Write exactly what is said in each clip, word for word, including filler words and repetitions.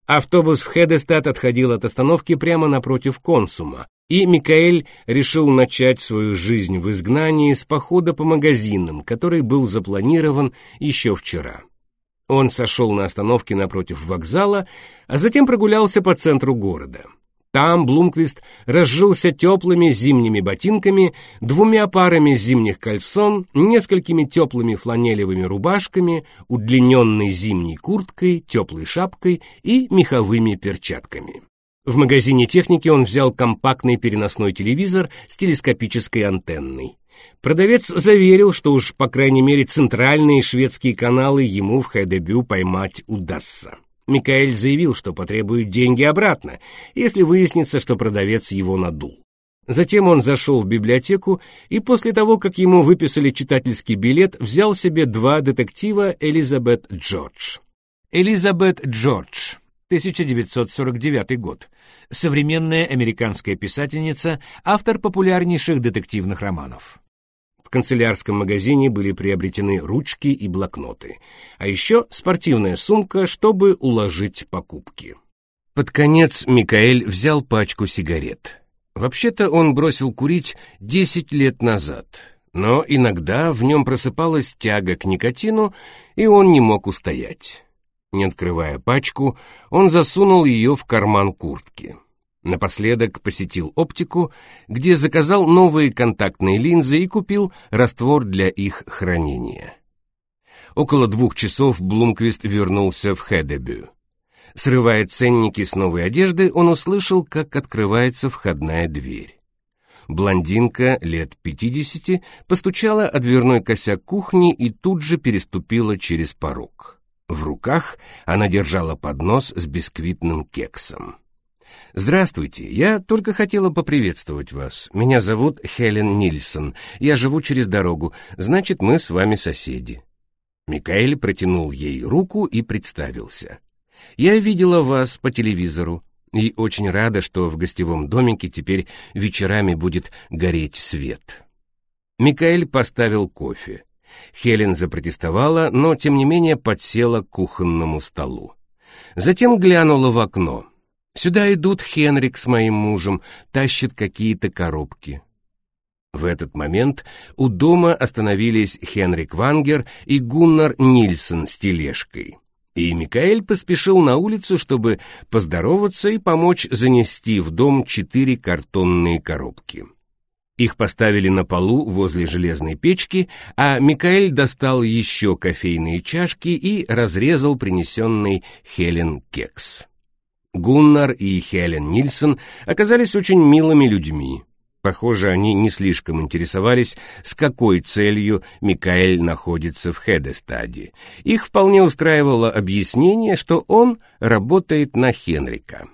Автобус в Хедестад отходил от остановки прямо напротив Консума, и Микаэль решил начать свою жизнь в изгнании с похода по магазинам, который был запланирован еще вчера. Он сошел на остановке напротив вокзала, а затем прогулялся по центру города. Там Блумквист разжился теплыми зимними ботинками, двумя парами зимних кальсон, несколькими теплыми фланелевыми рубашками, удлиненной зимней курткой, теплой шапкой и меховыми перчатками. В магазине техники он взял компактный переносной телевизор с телескопической антенной. Продавец заверил, что уж, по крайней мере, центральные шведские каналы ему в Хедебю поймать удастся. Микаэль заявил, что потребует деньги обратно, если выяснится, что продавец его надул. Затем он зашел в библиотеку и после того, как ему выписали читательский билет, взял себе два детектива Элизабет Джордж. Элизабет Джордж, тысяча девятьсот сорок девятый год. Современная американская писательница, автор популярнейших детективных романов. В канцелярском магазине были приобретены ручки и блокноты, а еще спортивная сумка, чтобы уложить покупки. Под конец Микаэль взял пачку сигарет. Вообще-то он бросил курить десять лет назад, но иногда в нем просыпалась тяга к никотину, и он не мог устоять. Не открывая пачку, он засунул ее в карман куртки. Напоследок посетил оптику, где заказал новые контактные линзы и купил раствор для их хранения. Около двух часов Блумквист вернулся в Хедебю. Срывая ценники с новой одежды, он услышал, как открывается входная дверь. Блондинка лет пятидесяти постучала о дверной косяк кухни и тут же переступила через порог. В руках она держала поднос с бисквитным кексом. «Здравствуйте, я только хотела поприветствовать вас. Меня зовут Хелен Нильсон. Я живу через дорогу, значит, мы с вами соседи». Микаэль протянул ей руку и представился. «Я видела вас по телевизору и очень рада, что в гостевом домике теперь вечерами будет гореть свет». Микаэль поставил кофе. Хелен запротестовала, но тем не менее подсела к кухонному столу. Затем глянула в окно. «Сюда идут Хенрик с моим мужем, тащат какие-то коробки». В этот момент у дома остановились Хенрик Вангер и Гуннар Нильсон с тележкой. И Микаэль поспешил на улицу, чтобы поздороваться и помочь занести в дом четыре картонные коробки. Их поставили на полу возле железной печки, а Микаэль достал еще кофейные чашки и разрезал принесенный Хелен кекс. Гуннар и Хелен Нильсон оказались очень милыми людьми. Похоже, они не слишком интересовались, с какой целью Микаэль находится в Хедестаде. Их вполне устраивало объяснение, что он работает на Хенрика.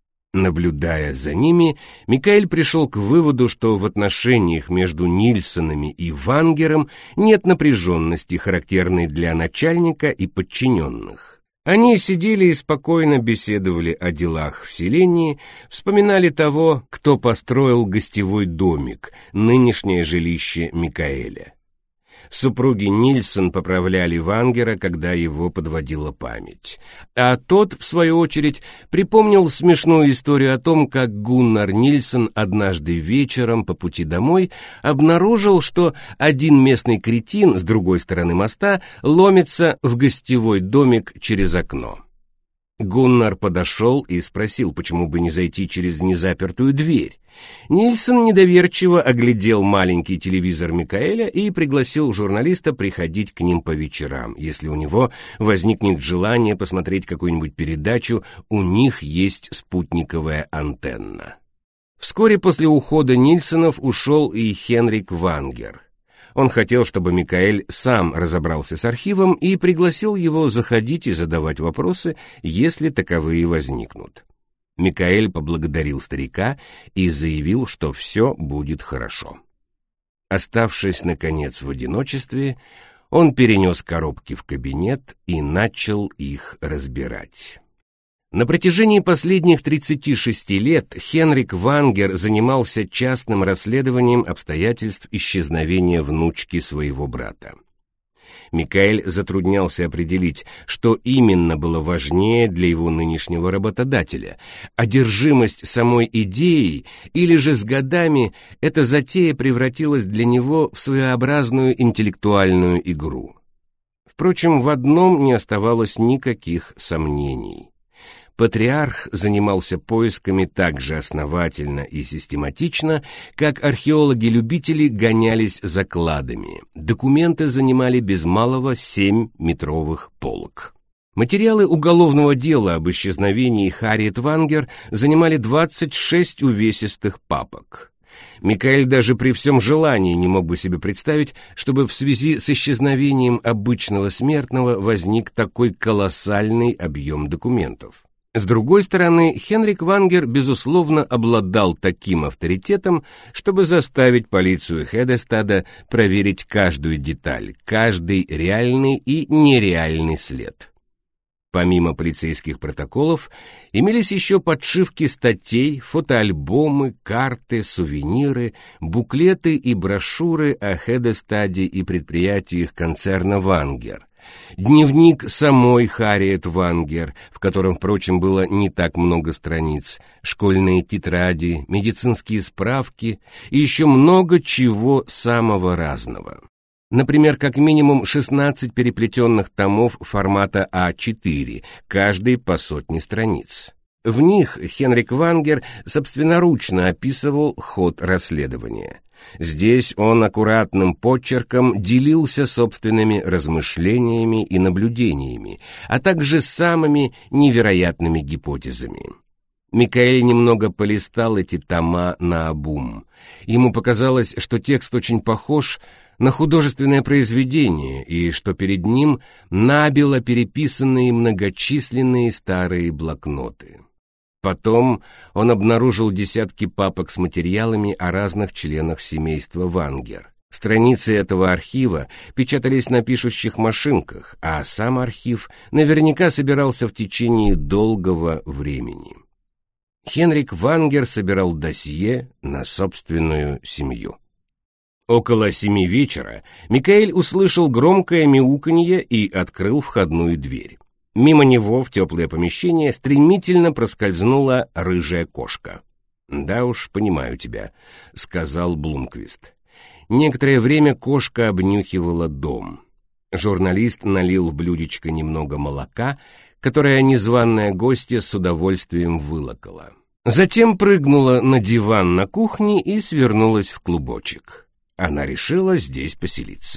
Наблюдая за ними, Микаэль пришел к выводу, что в отношениях между Нильсонами и Вангером нет напряженности, характерной для начальника и подчиненных. Они сидели и спокойно беседовали о делах в селении, вспоминали того, кто построил гостевой домик, нынешнее жилище Микаэля. Супруги Нильсон поправляли Вангера, когда его подводила память. А тот, в свою очередь, припомнил смешную историю о том, как Гуннар Нильсон однажды вечером по пути домой обнаружил, что один местный кретин с другой стороны моста ломится в гостевой домик через окно. Гуннар подошел и спросил, почему бы не зайти через незапертую дверь. Нильсон недоверчиво оглядел маленький телевизор Микаэля и пригласил журналиста приходить к ним по вечерам. Если у него возникнет желание посмотреть какую-нибудь передачу, у них есть спутниковая антенна. Вскоре после ухода Нильсонов ушел и Хенрик Вангер. Он хотел, чтобы Микаэль сам разобрался с архивом и пригласил его заходить и задавать вопросы, если таковые возникнут. Микаэль поблагодарил старика и заявил, что все будет хорошо. Оставшись, наконец, в одиночестве, он перенес коробки в кабинет и начал их разбирать. На протяжении последних тридцати шести лет Хенрик Вангер занимался частным расследованием обстоятельств исчезновения внучки своего брата. Микаэль затруднялся определить, что именно было важнее для его нынешнего работодателя – одержимость самой идеей, или же с годами эта затея превратилась для него в своеобразную интеллектуальную игру. Впрочем, в одном не оставалось никаких сомнений. Патриарх занимался поисками так же основательно и систематично, как археологи-любители гонялись за кладами. Документы занимали без малого семь метровых полок. Материалы уголовного дела об исчезновении Харриет Вангер занимали двадцать шесть увесистых папок. Микаэль даже при всем желании не мог бы себе представить, чтобы в связи с исчезновением обычного смертного возник такой колоссальный объем документов. С другой стороны, Хенрик Вангер, безусловно, обладал таким авторитетом, чтобы заставить полицию Хедестада проверить каждую деталь, каждый реальный и нереальный след. Помимо полицейских протоколов, имелись еще подшивки статей, фотоальбомы, карты, сувениры, буклеты и брошюры о Хедестаде и предприятиях концерна Вангер. Дневник самой Харриет Вангер, в котором, впрочем, было не так много страниц, школьные тетради, медицинские справки и еще много чего самого разного. Например, как минимум шестнадцать переплетенных томов формата а четыре, каждый по сотне страниц. В них Хенрик Вангер собственноручно описывал ход расследования. Здесь он аккуратным почерком делился собственными размышлениями и наблюдениями, а также самыми невероятными гипотезами. Микаэль немного полистал эти тома наобум. Ему показалось, что текст очень похож на художественное произведение и что перед ним набело переписанные многочисленные старые блокноты. Потом он обнаружил десятки папок с материалами о разных членах семейства Вангер. Страницы этого архива печатались на пишущих машинках, а сам архив наверняка собирался в течение долгого времени. Хенрик Вангер собирал досье на собственную семью. Около семи вечера Микаэль услышал громкое мяуканье и открыл входную дверь. Мимо него в теплое помещение стремительно проскользнула рыжая кошка. «Да уж, понимаю тебя», — сказал Блумквист. Некоторое время кошка обнюхивала дом. Журналист налил в блюдечко немного молока, которое незваная гостья с удовольствием вылокала. Затем прыгнула на диван на кухне и свернулась в клубочек. Она решила здесь поселиться.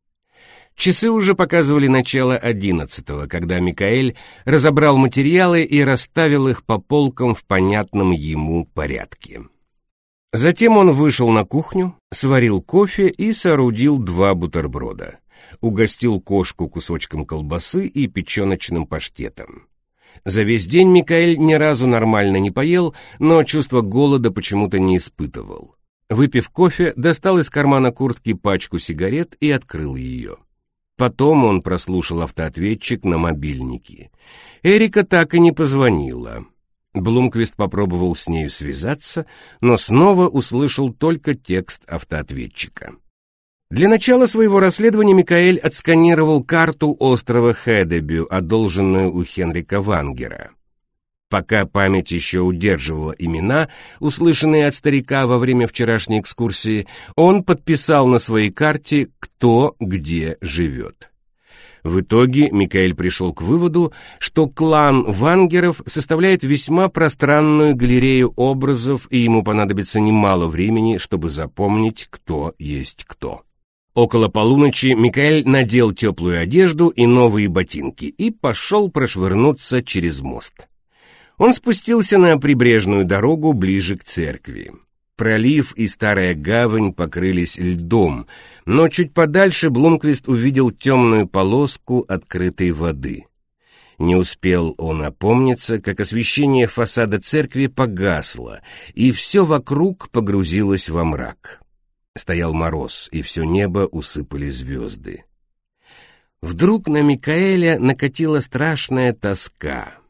Часы уже показывали начало одиннадцатого, когда Микаэль разобрал материалы и расставил их по полкам в понятном ему порядке. Затем он вышел на кухню, сварил кофе и соорудил два бутерброда. Угостил кошку кусочком колбасы и печеночным паштетом. За весь день Микаэль ни разу нормально не поел, но чувство голода почему-то не испытывал. Выпив кофе, достал из кармана куртки пачку сигарет и открыл ее. Потом он прослушал автоответчик на мобильнике. Эрика так и не позвонила. Блумквист попробовал с нею связаться, но снова услышал только текст автоответчика. Для начала своего расследования Микаэль отсканировал карту острова Хедебю, одолженную у Хенрика Вангера. Пока память еще удерживала имена, услышанные от старика во время вчерашней экскурсии, он подписал на своей карте, кто где живет. В итоге Микаэль пришел к выводу, что клан Вангеров составляет весьма пространную галерею образов, и ему понадобится немало времени, чтобы запомнить, кто есть кто. Около полуночи Микаэль надел теплую одежду и новые ботинки и пошел прошвырнуться через мост. Он спустился на прибрежную дорогу ближе к церкви. Пролив и старая гавань покрылись льдом, но чуть подальше Блумквист увидел темную полоску открытой воды. Не успел он опомниться, как освещение фасада церкви погасло, и все вокруг погрузилось во мрак. Стоял мороз, и все небо усыпали звезды. Вдруг на Микаэля накатила страшная тоска.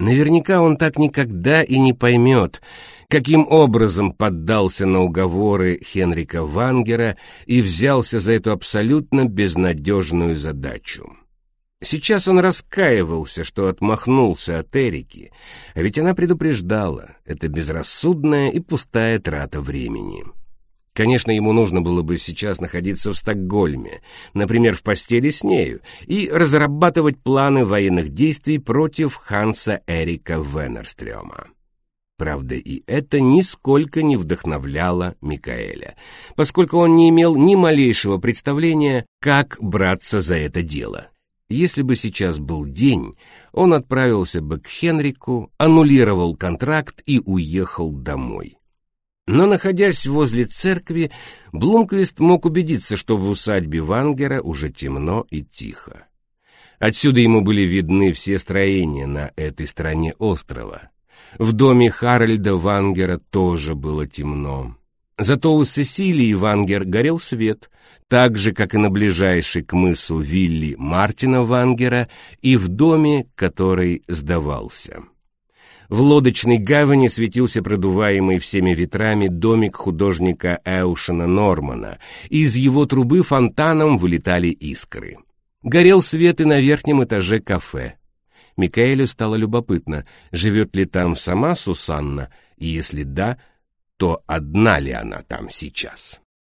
Наверняка он так никогда и не поймет, каким образом поддался на уговоры Хенрика Вангера и взялся за эту абсолютно безнадежную задачу. Сейчас он раскаивался, что отмахнулся от Эрики, а ведь она предупреждала, это безрассудная и пустая трата времени. Конечно, ему нужно было бы сейчас находиться в Стокгольме, например, в постели с нею, и разрабатывать планы военных действий против Ханса Эрика Венерстрёма. Правда, и это нисколько не вдохновляло Микаэля, поскольку он не имел ни малейшего представления, как браться за это дело. Если бы сейчас был день, он отправился бы к Хенрику, аннулировал контракт и уехал домой. Но, находясь возле церкви, Блумквист мог убедиться, что в усадьбе Вангера уже темно и тихо. Отсюда ему были видны все строения на этой стороне острова. В доме Харальда Вангера тоже было темно. Зато у Сесилии Вангер горел свет, так же, как и на ближайшей к мысу вилле Мартина Вангера и в доме, который сдавался. В лодочной гавани светился продуваемый всеми ветрами домик художника Эушена Нормана, и из его трубы фонтаном вылетали искры. Горел свет и на верхнем этаже кафе. Микаэлю стало любопытно, живет ли там сама Сусанна, и если да, то одна ли она там сейчас.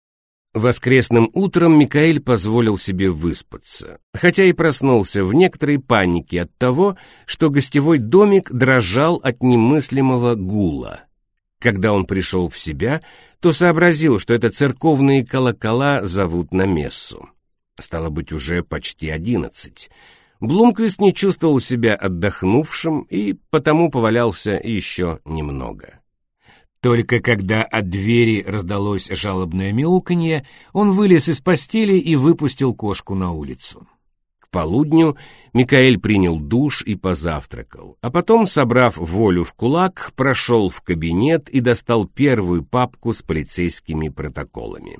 Воскресным утром Микаэль позволил себе выспаться, хотя и проснулся в некоторой панике от того, что гостевой домик дрожал от немыслимого гула. Когда он пришел в себя, то сообразил, что это церковные колокола зовут на мессу. Стало быть, уже почти одиннадцать. Блумквист не чувствовал себя отдохнувшим и потому повалялся еще немного. Только когда от двери раздалось жалобное мяуканье, он вылез из постели и выпустил кошку на улицу. К полудню Микаэль принял душ и позавтракал, а потом, собрав волю в кулак, прошел в кабинет и достал первую папку с полицейскими протоколами.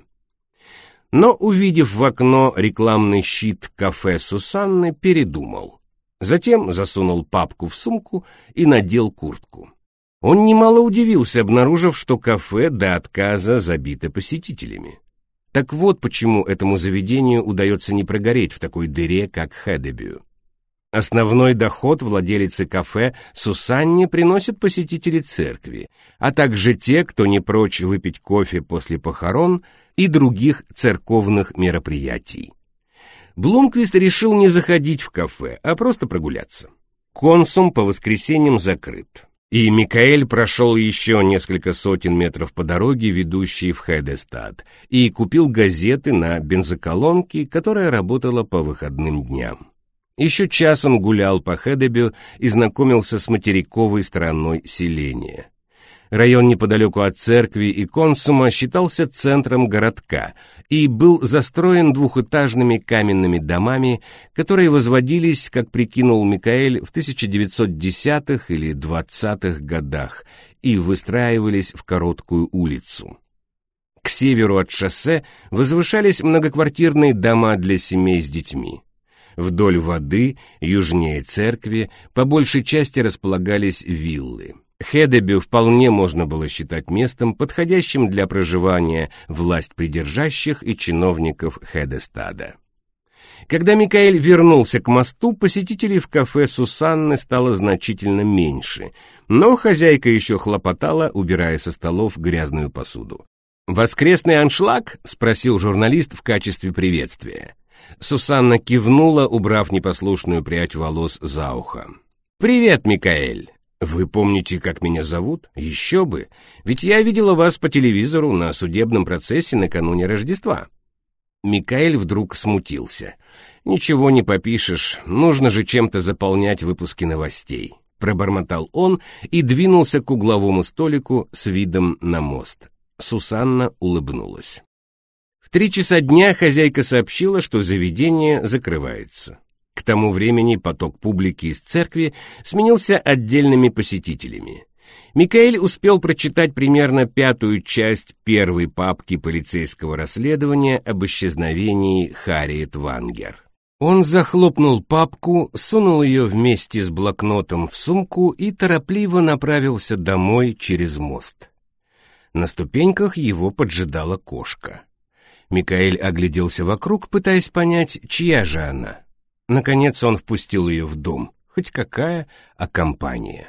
Но, увидев в окно рекламный щит кафе Сусанны, передумал. Затем засунул папку в сумку и надел куртку. Он немало удивился, обнаружив, что кафе до отказа забито посетителями. Так вот почему этому заведению удается не прогореть в такой дыре, как Хэдебю. Основной доход владелицы кафе Сусанне приносят посетители церкви, а также те, кто не прочь выпить кофе после похорон и других церковных мероприятий. Блумквист решил не заходить в кафе, а просто прогуляться. Консум по воскресеньям закрыт. И Микаэль прошел еще несколько сотен метров по дороге, ведущей в Хедестад, и купил газеты на бензоколонке, которая работала по выходным дням. Еще час он гулял по Хэдебю и знакомился с материковой стороной селения. Район неподалеку от церкви и консума считался центром городка и был застроен двухэтажными каменными домами, которые возводились, как прикинул Микаэль, в тысяча девятьсот десятых или двадцатых годах и выстраивались в короткую улицу. К северу от шоссе возвышались многоквартирные дома для семей с детьми. Вдоль воды, южнее церкви, по большей части располагались виллы. Хэдебю вполне можно было считать местом, подходящим для проживания власть придержащих и чиновников Хедестада. Когда Микаэль вернулся к мосту, посетителей в кафе Сусанны стало значительно меньше, но хозяйка еще хлопотала, убирая со столов грязную посуду. «Воскресный аншлаг?» — спросил журналист в качестве приветствия. Сусанна кивнула, убрав непослушную прядь волос за ухо. «Привет, Микаэль! Вы помните, как меня зовут? Еще бы! Ведь я видела вас по телевизору на судебном процессе накануне Рождества». Микаэль вдруг смутился. «Ничего не попишешь, нужно же чем-то заполнять выпуски новостей», — пробормотал он и двинулся к угловому столику с видом на мост. Сусанна улыбнулась. В три часа дня хозяйка сообщила, что заведение закрывается. К тому времени поток публики из церкви сменился отдельными посетителями. Микаэль успел прочитать примерно пятую часть первой папки полицейского расследования об исчезновении Харриет Вангер. Он захлопнул папку, сунул ее вместе с блокнотом в сумку и торопливо направился домой через мост. На ступеньках его поджидала кошка. Микаэль огляделся вокруг, пытаясь понять, чья же она. Наконец он впустил ее в дом. Хоть какая, а компания.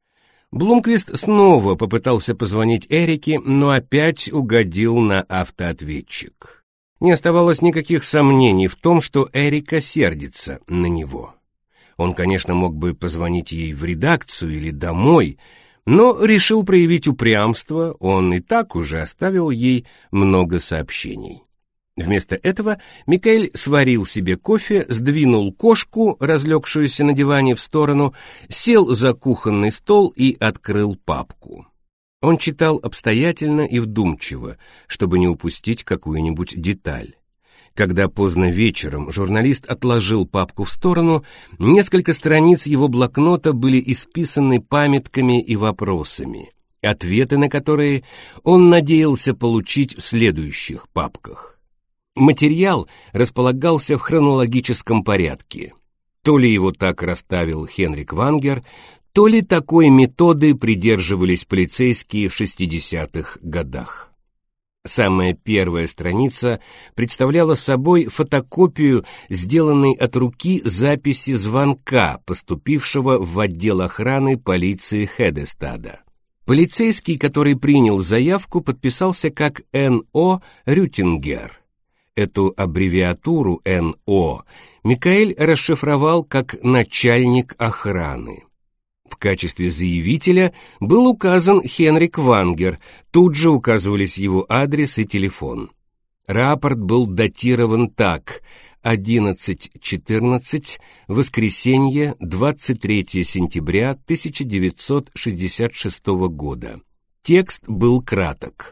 Блумквист снова попытался позвонить Эрике, но опять угодил на автоответчик. Не оставалось никаких сомнений в том, что Эрика сердится на него. Он, конечно, мог бы позвонить ей в редакцию или домой, но решил проявить упрямство, он и так уже оставил ей много сообщений. Вместо этого Микаэль сварил себе кофе, сдвинул кошку, разлегшуюся на диване, в сторону, сел за кухонный стол и открыл папку. Он читал обстоятельно и вдумчиво, чтобы не упустить какую-нибудь деталь. Когда поздно вечером журналист отложил папку в сторону, несколько страниц его блокнота были исписаны памятками и вопросами, ответы на которые он надеялся получить в следующих папках. Материал располагался в хронологическом порядке. То ли его так расставил Хенрик Вангер, то ли такой методы придерживались полицейские в шестидесятых годах. Самая первая страница представляла собой фотокопию, сделанной от руки записи звонка, поступившего в отдел охраны полиции Хедестада. Полицейский, который принял заявку, подписался как Эн О Рютингер. Эту аббревиатуру Эн О Микаэль расшифровал как «начальник охраны». В качестве заявителя был указан Хенрик Вангер, тут же указывались его адрес и телефон. Рапорт был датирован так: одиннадцать четырнадцать, воскресенье, двадцать третьего сентября тысяча девятьсот шестьдесят шестого года. Текст был краток.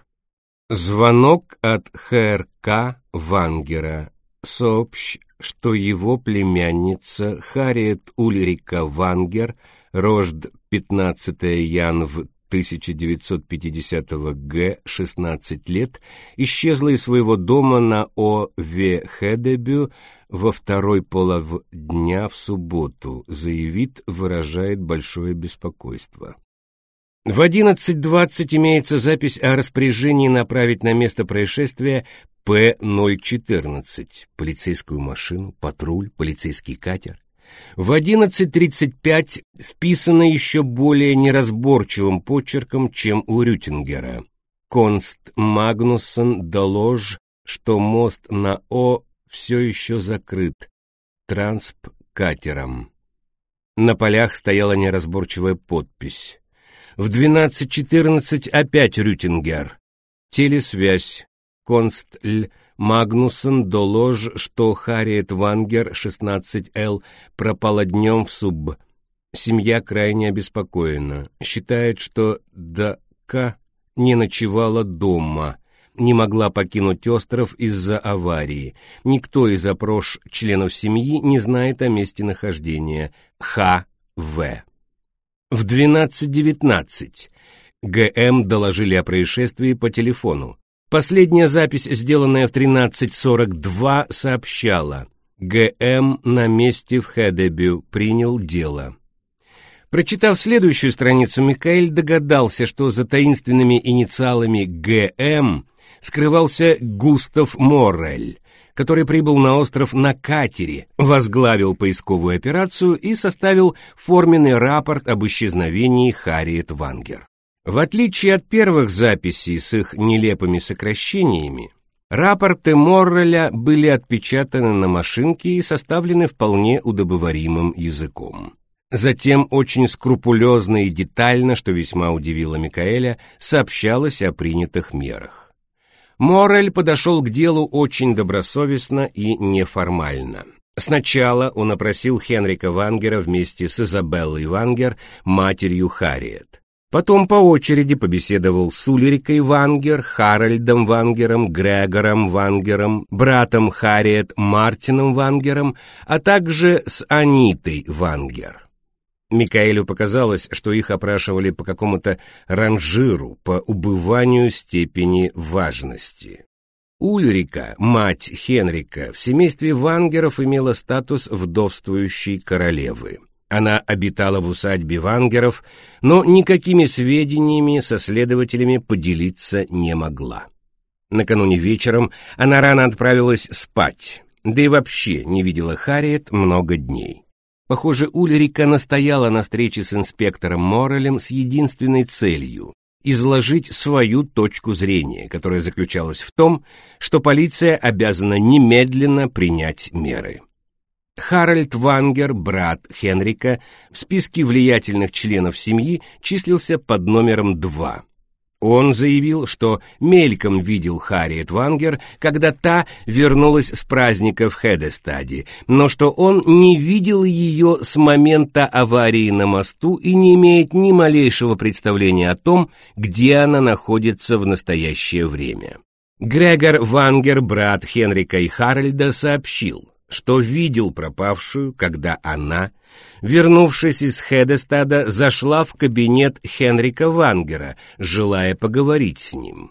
Звонок от Х Р К Вангера. Сообщ, что его племянница Харриет Ульрика Вангер, рожд пятнадцатого января тысяча девятьсот пятидесятого года, шестнадцать лет, исчезла из своего дома на О В Хедебю во второй полов дня в субботу, заявит, выражает большое беспокойство. В одиннадцать двадцать имеется запись о распоряжении направить на место происшествия П ноль четырнадцать, полицейскую машину, патруль, полицейский катер. В одиннадцать тридцать пять вписано еще более неразборчивым почерком, чем у Рютингера. Конст Магнуссен долож, что мост на О все еще закрыт трансп катером. На полях стояла неразборчивая подпись. В двенадцать четырнадцать опять Рютингер. Телесвязь. Констль Магнуссен долож, что Харриет Вангер, шестнадцать Л, пропала днем в Субб. Семья крайне обеспокоена. Считает, что Д.К. не ночевала дома, не могла покинуть остров из-за аварии. Никто из опрош членов семьи не знает о месте нахождения. Х В. В двенадцать девятнадцать Г М доложили о происшествии по телефону. Последняя запись, сделанная в тринадцать сорок два, сообщала: Г М на месте в Хедебю, принял дело. Прочитав следующую страницу, Микаэль догадался, что за таинственными инициалами Г М скрывался Густав Моррель, который прибыл на остров на катере, возглавил поисковую операцию и составил форменный рапорт об исчезновении Харриет Вангер. В отличие от первых записей с их нелепыми сокращениями, рапорты Морреля были отпечатаны на машинке и составлены вполне удобоваримым языком. Затем очень скрупулезно и детально, что весьма удивило Микаэля, сообщалось о принятых мерах. Моррель подошел к делу очень добросовестно и неформально. Сначала он опросил Хенрика Вангера вместе с Изабеллой Вангер, матерью Харриет. Потом по очереди побеседовал с Ульрикой Вангер, Харальдом Вангером, Грегором Вангером, братом Харриет Мартином Вангером, а также с Анитой Вангер. Микаэлю показалось, что их опрашивали по какому-то ранжиру, по убыванию степени важности. Ульрика, мать Хенрика, в семействе Вангеров имела статус вдовствующей королевы. Она обитала в усадьбе Вангеров, но никакими сведениями со следователями поделиться не могла. Накануне вечером она рано отправилась спать, да и вообще не видела Харриет много дней. Похоже, Ульрика настояла на встрече с инспектором Моррелем с единственной целью – изложить свою точку зрения, которая заключалась в том, что полиция обязана немедленно принять меры. Харальд Вангер, брат Хенрика, в списке влиятельных членов семьи числился под номером два. Он заявил, что мельком видел Харриет Вангер, когда та вернулась с праздника в Хедестаде, но что он не видел ее с момента аварии на мосту и не имеет ни малейшего представления о том, где она находится в настоящее время. Грегор Вангер, брат Хенрика и Харальда, сообщил, что видел пропавшую, когда она, вернувшись из Хедестада, зашла в кабинет Хенрика Вангера, желая поговорить с ним.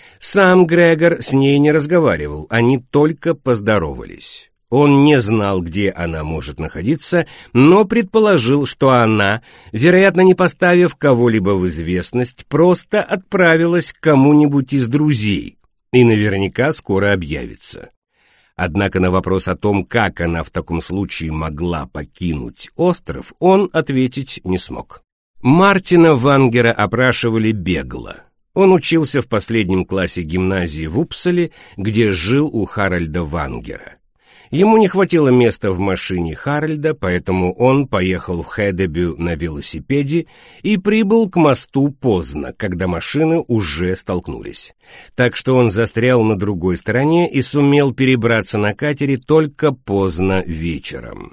Сам Грегор с ней не разговаривал, они только поздоровались. Он не знал, где она может находиться, но предположил, что она, вероятно, не поставив кого-либо в известность, просто отправилась к кому-нибудь из друзей и наверняка скоро объявится. Однако на вопрос о том, как она в таком случае могла покинуть остров, он ответить не смог. Мартина Вангера опрашивали бегло. Он учился в последнем классе гимназии в Упсале, где жил у Харальда Вангера. Ему не хватило места в машине Харальда, поэтому он поехал в Хедебю на велосипеде и прибыл к мосту поздно, когда машины уже столкнулись. Так что он застрял на другой стороне и сумел перебраться на катере только поздно вечером.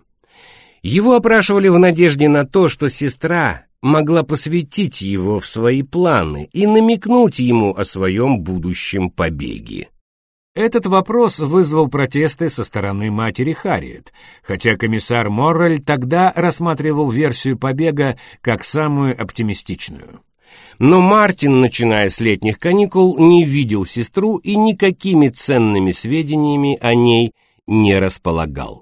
Его опрашивали в надежде на то, что сестра могла посвятить его в свои планы и намекнуть ему о своем будущем побеге. Этот вопрос вызвал протесты со стороны матери Харриет, хотя комиссар Моррель тогда рассматривал версию побега как самую оптимистичную. Но Мартин, начиная с летних каникул, не видел сестру и никакими ценными сведениями о ней не располагал.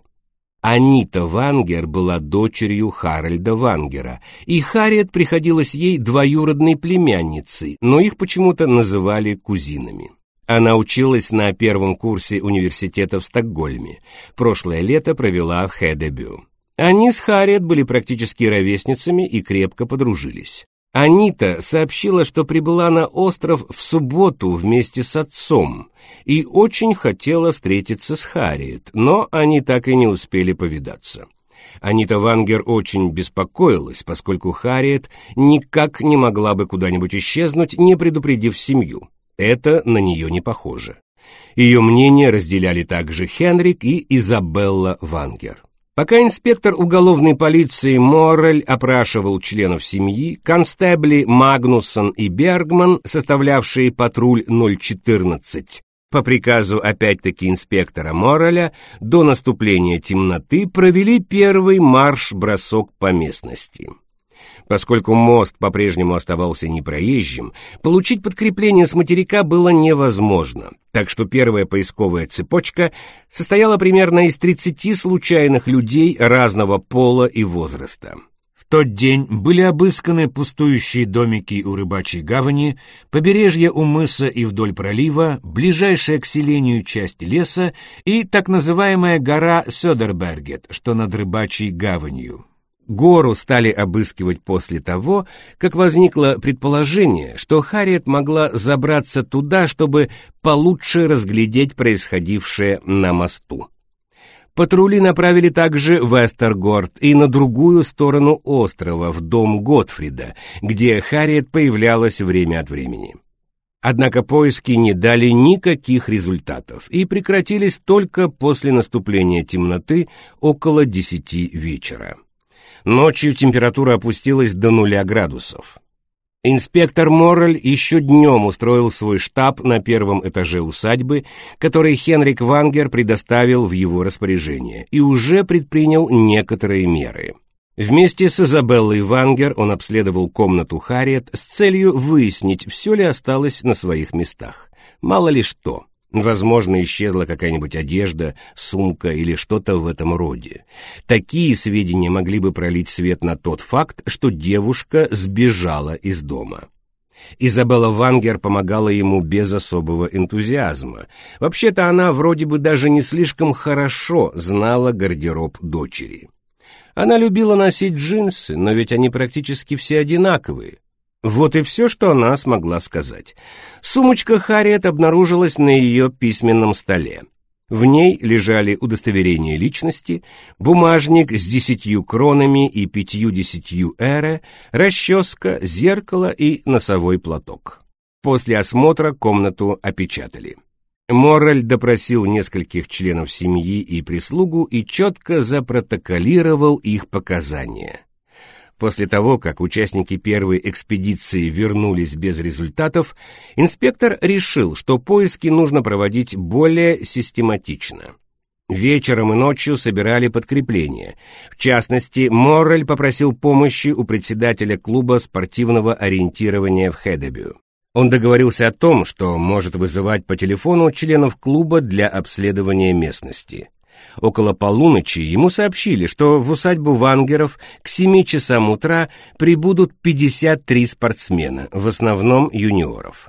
Анита Вангер была дочерью Харальда Вангера, и Харриет приходилась ей двоюродной племянницей, но их почему-то называли кузинами. Она училась на первом курсе университета в Стокгольме. Прошлое лето провела в Хедебю. Они с Харриет были практически ровесницами и крепко подружились. Анита сообщила, что прибыла на остров в субботу вместе с отцом и очень хотела встретиться с Харриет, но они так и не успели повидаться. Анита Вангер очень беспокоилась, поскольку Харриет никак не могла бы куда-нибудь исчезнуть, не предупредив семью. Это на нее не похоже. Ее мнение разделяли также Хенрик и Изабелла Вангер. Пока инспектор уголовной полиции Моррель опрашивал членов семьи, констебли Магнуссон и Бергман, составлявшие патруль ноль четырнадцать, по приказу опять-таки инспектора Морреля, до наступления темноты провели первый марш-бросок по местности. Поскольку мост по-прежнему оставался непроезжим, получить подкрепление с материка было невозможно, так что первая поисковая цепочка состояла примерно из тридцати случайных людей разного пола и возраста. В тот день были обысканы пустующие домики у рыбачьей гавани, побережье у мыса и вдоль пролива, ближайшая к селению часть леса и так называемая гора Сёдербергет, что над рыбачьей гаванью. Гору стали обыскивать после того, как возникло предположение, что Харриет могла забраться туда, чтобы получше разглядеть происходившее на мосту. Патрули направили также в Эстергорд и на другую сторону острова, в дом Готфрида, где Харриет появлялась время от времени. Однако поиски не дали никаких результатов и прекратились только после наступления темноты около десяти вечера. Ночью температура опустилась до нуля градусов. Инспектор Моррель еще днем устроил свой штаб на первом этаже усадьбы, который Хенрик Вангер предоставил в его распоряжение, и уже предпринял некоторые меры. Вместе с Изабеллой Вангер он обследовал комнату Харриет с целью выяснить, все ли осталось на своих местах. Мало ли что. Возможно, исчезла какая-нибудь одежда, сумка или что-то в этом роде. Такие сведения могли бы пролить свет на тот факт, что девушка сбежала из дома. Изабелла Вангер помогала ему без особого энтузиазма. Вообще-то она вроде бы даже не слишком хорошо знала гардероб дочери. Она любила носить джинсы, но ведь они практически все одинаковые. Вот и все, что она смогла сказать. Сумочка Харриет обнаружилась на ее письменном столе. В ней лежали удостоверение личности, бумажник с десятью кронами и пятью-десятью эре, расческа, зеркало и носовой платок. После осмотра комнату опечатали. Моррель допросил нескольких членов семьи и прислугу и четко запротоколировал их показания. После того, как участники первой экспедиции вернулись без результатов, инспектор решил, что поиски нужно проводить более систематично. Вечером и ночью собирали подкрепление. В частности, Моррель попросил помощи у председателя клуба спортивного ориентирования в Хедебю. Он договорился о том, что может вызывать по телефону членов клуба для обследования местности. Около полуночи ему сообщили, что в усадьбу Вангеров к семи часам утра прибудут пятьдесят три спортсмена, в основном юниоров.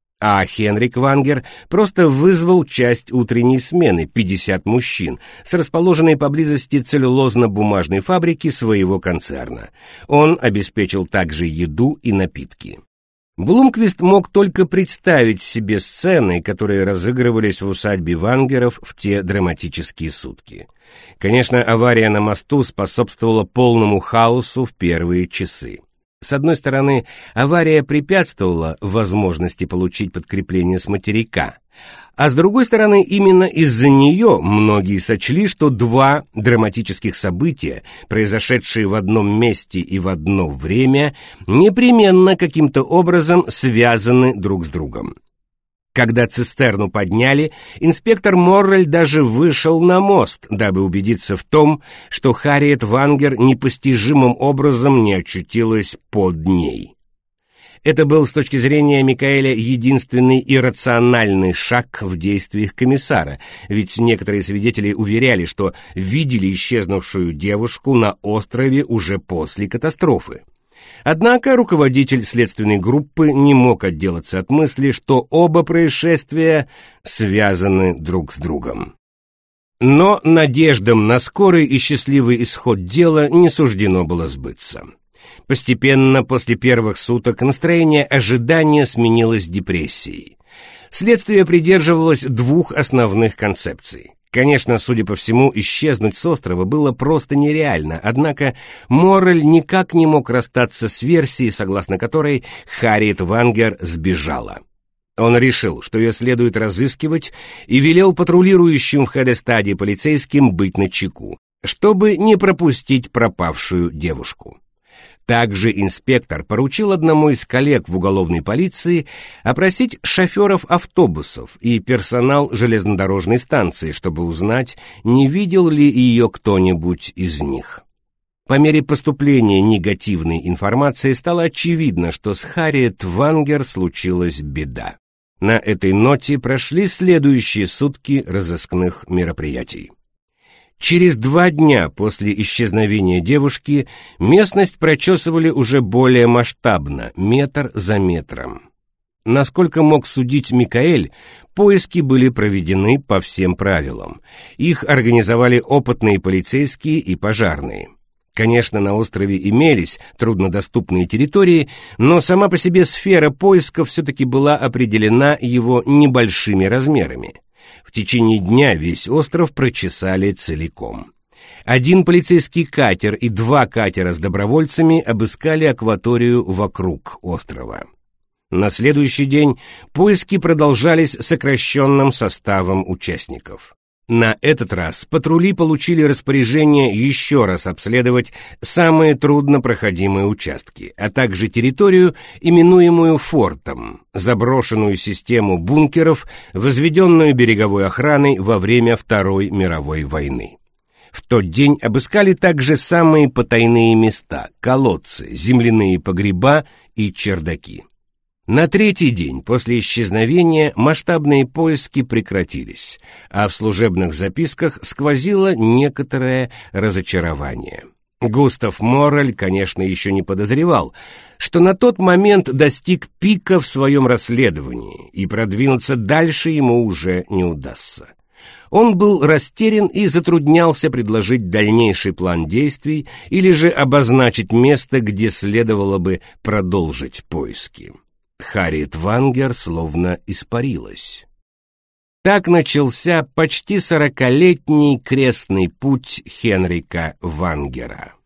А Хенрик Вангер просто вызвал часть утренней смены, пятьдесят мужчин, с расположенной поблизости целлюлозно-бумажной фабрики своего концерна. Он обеспечил также еду и напитки. Блумквист мог только представить себе сцены, которые разыгрывались в усадьбе Вангеров в те драматические сутки. Конечно, авария на мосту способствовала полному хаосу в первые часы. С одной стороны, авария препятствовала возможности получить подкрепление с материка, а с другой стороны, именно из-за нее многие сочли, что два драматических события, произошедшие в одном месте и в одно время, непременно каким-то образом связаны друг с другом. Когда цистерну подняли, инспектор Моррель даже вышел на мост, дабы убедиться в том, что Харриет Вангер непостижимым образом не очутилась под ней. Это был с точки зрения Микаэля единственный иррациональный шаг в действиях комиссара, ведь некоторые свидетели уверяли, что видели исчезнувшую девушку на острове уже после катастрофы. Однако руководитель следственной группы не мог отделаться от мысли, что оба происшествия связаны друг с другом. Но надеждам на скорый и счастливый исход дела не суждено было сбыться. Постепенно, после первых суток, настроение ожидания сменилось депрессией. Следствие придерживалось двух основных концепций. Конечно, судя по всему, исчезнуть с острова было просто нереально, однако Моррель никак не мог расстаться с версией, согласно которой Харриет Вангер сбежала. Он решил, что ее следует разыскивать, и велел патрулирующим в Хедестаде полицейским быть начеку, чтобы не пропустить пропавшую девушку. Также инспектор поручил одному из коллег в уголовной полиции опросить шоферов автобусов и персонал железнодорожной станции, чтобы узнать, не видел ли ее кто-нибудь из них. По мере поступления негативной информации стало очевидно, что с Харриет Вангер случилась беда. На этой ноте прошли следующие сутки разыскных мероприятий. Через два дня после исчезновения девушки местность прочесывали уже более масштабно, метр за метром. Насколько мог судить Микаэль, поиски были проведены по всем правилам. Их организовали опытные полицейские и пожарные. Конечно, на острове имелись труднодоступные территории, но сама по себе сфера поисков все-таки была определена его небольшими размерами. В течение дня весь остров прочесали целиком. Один полицейский катер и два катера с добровольцами обыскали акваторию вокруг острова. На следующий день поиски продолжались сокращенным составом участников. На этот раз патрули получили распоряжение еще раз обследовать самые труднопроходимые участки, а также территорию, именуемую фортом, заброшенную систему бункеров, возведенную береговой охраной во время Второй мировой войны. В тот день обыскали также самые потайные места – колодцы, земляные погреба и чердаки. На третий день после исчезновения масштабные поиски прекратились, а в служебных записках сквозило некоторое разочарование. Густав Моррель, конечно, еще не подозревал, что на тот момент достиг пика в своем расследовании, и продвинуться дальше ему уже не удастся. Он был растерян и затруднялся предложить дальнейший план действий или же обозначить место, где следовало бы продолжить поиски. Харриет Вангер словно испарилась. Так начался почти сорокалетний крестный путь Хенрика Вангера.